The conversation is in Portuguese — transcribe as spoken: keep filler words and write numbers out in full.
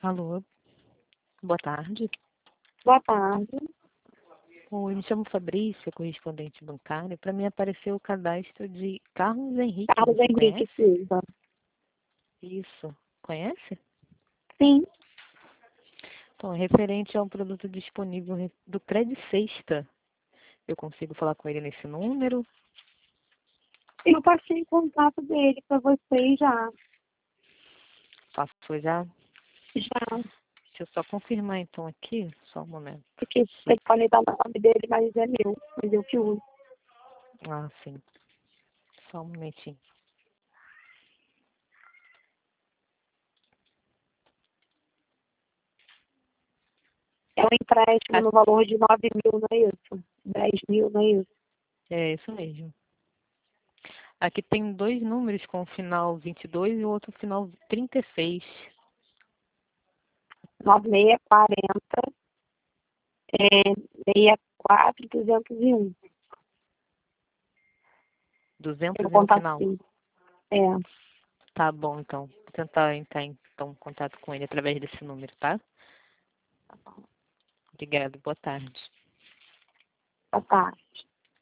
Alô, boa tarde. Boa tarde. Oi, me chamo Fabrícia, correspondente bancário. Para mim apareceu o cadastro de Carlos Henrique. Carlos Você Henrique conhece? Silva. Isso. Conhece? Sim, Então, referente a um produto disponível re- do Cred Sexta. Eu consigo falar com ele nesse número? eu passei o contato dele para vocês já. Passou já? Já. Deixa eu só confirmar então aqui, só um momento. Porque o telefone dá o nome dele, mas é meu. Mas eu que uso. Ah, sim. Só um momentinho. É um empréstimo Ah, no valor de nove mil, não é isso? Dez mil, não é isso? é isso mesmo. Aqui tem dois números com o final vinte e dois e o outro final trinta e seis. nove seis quatro zero, é, seis quatro duzentos e um. Eu vou duzentos e um contar final? assim. É, Tá bom, então. Vou tentar entrar em então, contato com ele através desse número, tá? Obrigada, boa tarde. boa tarde.